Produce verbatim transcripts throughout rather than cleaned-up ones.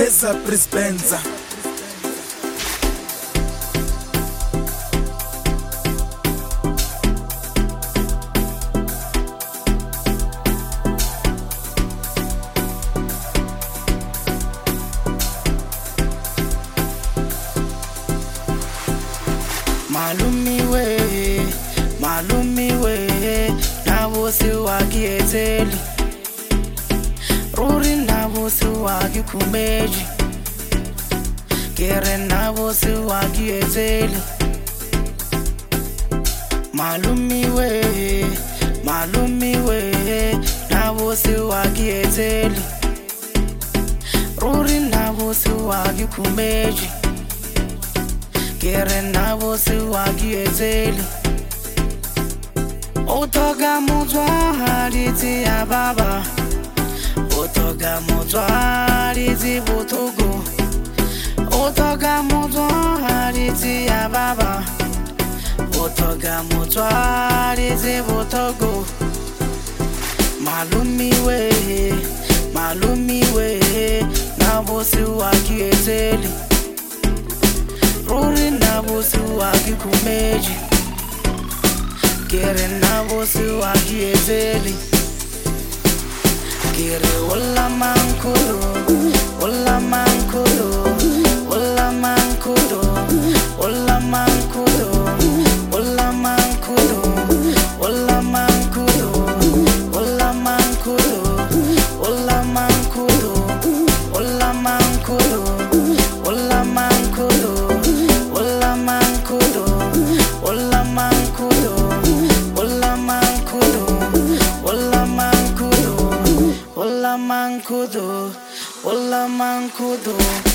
Cheza Prispenza. Malumi we, malumi we, na vosi wagi eteli. Ruri na vosi wagi kumeji. Kere na vosi wagi eteli. Malumi we, malumi we, na vosi wagi eteli. Ruri na vosi wagi kumeji. Kere na vosi wagi eteli. Otoga mutwa hariti ya baba. Otoga mutwa hariti butogo. Otoga mutwa hariti ya baba. Otoga mutwa hariti butogo. Malumi we, malumi we, na vosi wagi eteli. Ruri na vosi wagi kumeji. Kere na vosi wagi eteli. Kere wala mankudo, wala mankudo, wala mankudo, wala mankudo, wala mankudo, wala mankudo, wala mankudo, wala mankudo, wala mankudo, wala mankudo. Ola mankudo, ola mankudo, ola mankudo, ola mankudo, ola mankudo, ola mankudo.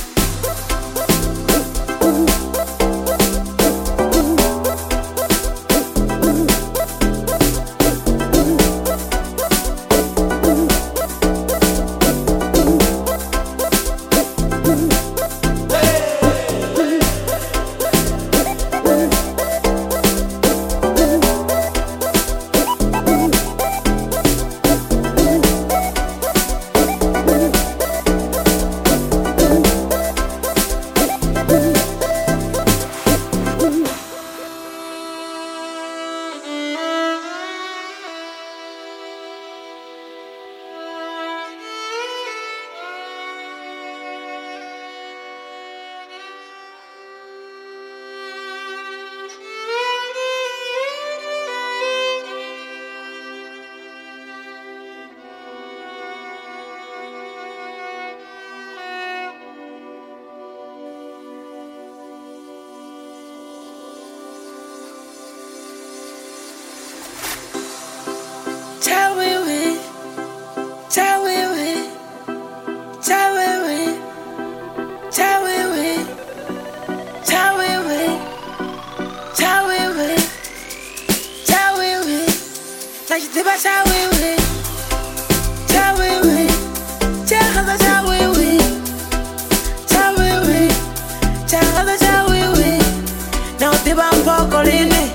Chawewe, chawewe, chawewe, chawewe, chawewe, chawewe, chawewe, najitiba chawewe, chawewe, chahaza chawewe, chawewe, chahaza chawewe, na utiba mpokolini.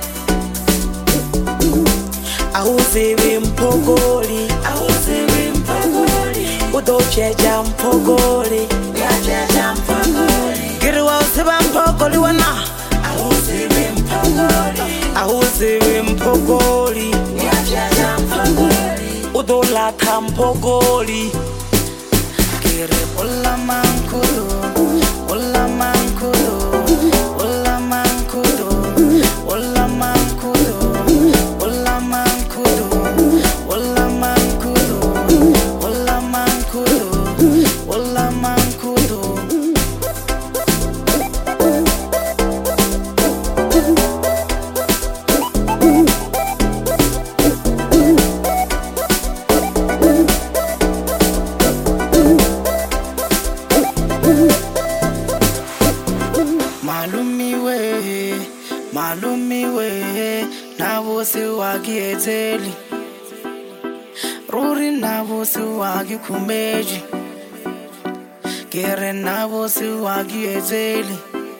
Auziwi mpogoli, auziwi mpogoli, udocheja mpogoli, udocheja mpogoli. Girwa uziba mpogoli wana, auziwi mpogoli, auziwi mpogoli, udocheja mpogoli, udolata mpogoli. Gire ola mankudo, ola mankudo, ola mankudo, ola mankudo, ola mankudo, ola mankudo, ola mankudo, ola mankudo. Malumi we, malumi we, na vosi wagi eteli. Ruri na vosi wagi kumeji. Kere na vosi wagi eteli.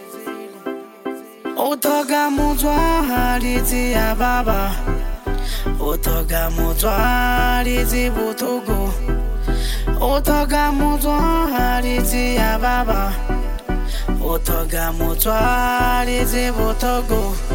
Otoga mutwa hariti ya baba. Otoga mutwa hariti butogo. Otoga mutwari tia baba. Otoga mutwari tia botogo.